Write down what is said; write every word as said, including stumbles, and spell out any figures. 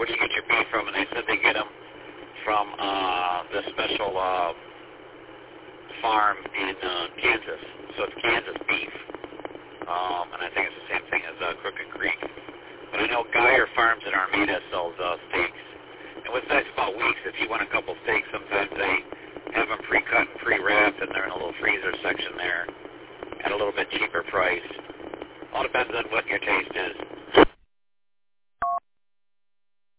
where do you get your beef from? And they said they get them from uh, this special uh, farm in uh, Kansas. So it's Kansas beef. Um, and I think it's the same thing as uh, Crooked Creek. But I know Geyer Farms in Armada sells uh, steaks. And what's nice about Weeks, if you want a couple steaks, sometimes they have them pre-cut and pre-wrapped, and they're in a little freezer section there at a little bit cheaper price. All depends on what your taste is.